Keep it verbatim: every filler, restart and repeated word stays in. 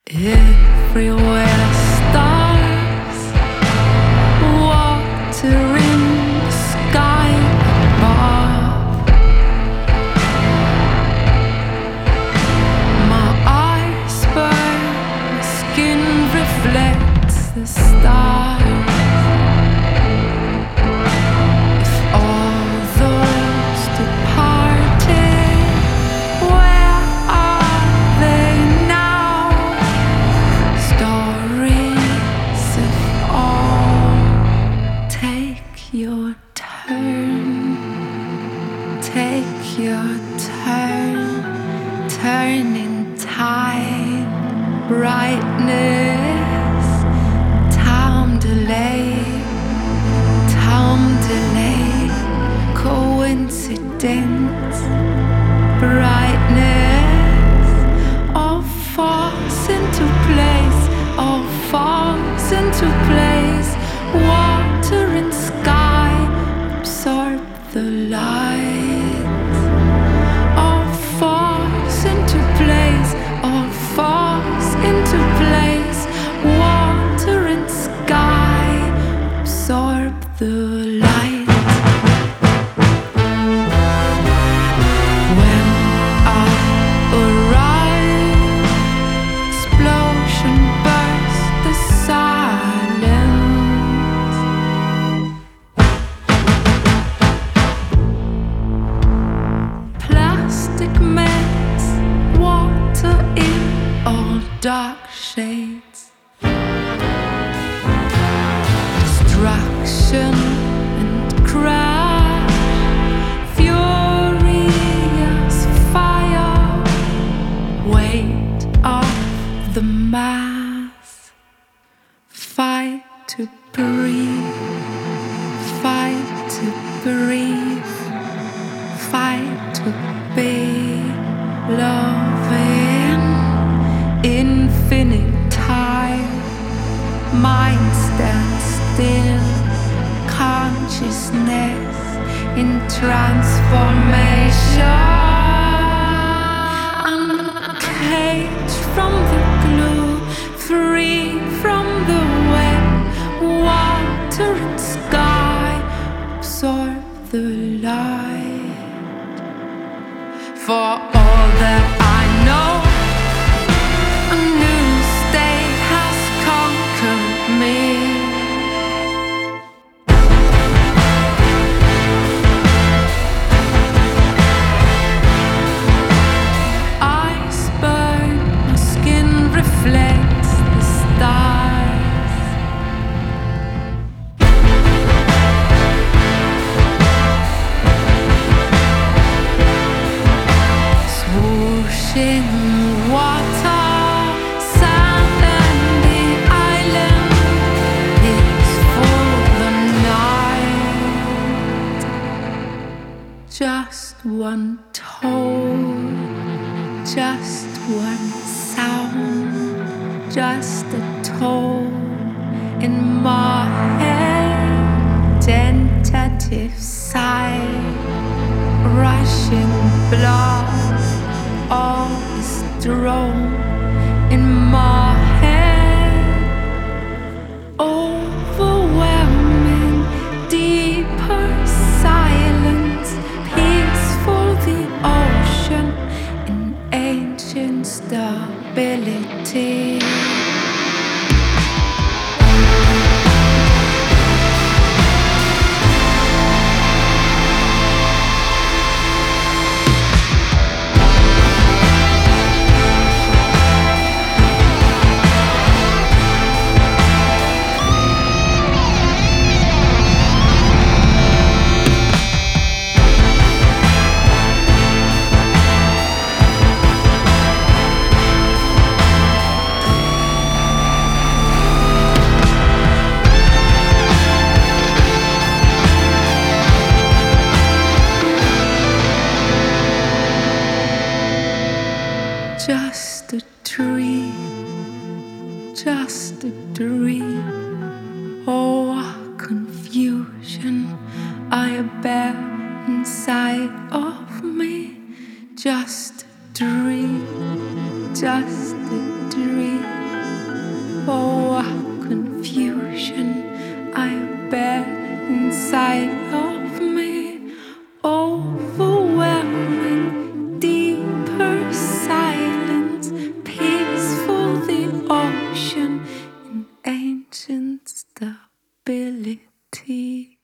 Everywhere stars, water in the sky above. My eyes burn, my skin reflects the stars. If all those departed, where are they now? Stories of all. Take your turn, take your turn, turning tide, brightness, time delay, time delay, coincidence, brightness, all falls into place, all falls into place. Water and sky absorb the light. All falls into place, all falls into place. Water and sky absorb the light. When I arrive, explosion bursts the silence. Plastic mess, water in all dark shades. Destruction and crash, furious fire, weight of the mass. Fight to breathe, fight to breathe, fight to be loving. Infinite time, mind stands still, consciousness in transformation. Uncaged from the glue, free from the web. Water and sky absorb the light. For all that I know, a new state has conquered me. Eyes burn, my skin reflects the stars. Swooshing water, sand and the island is for the night. Just one tone, just one sound, just a tone in my head. Tentative sight, rushing blood, all is drawn in my head. Overwhelming, deeper silence, peaceful the ocean in ancient stability. Just a dream, just a dream. Oh, confusion I bear inside of me. Just a dream, just a dream. inside of me, overwhelming, deeper silence, peaceful the ocean in ancient stability.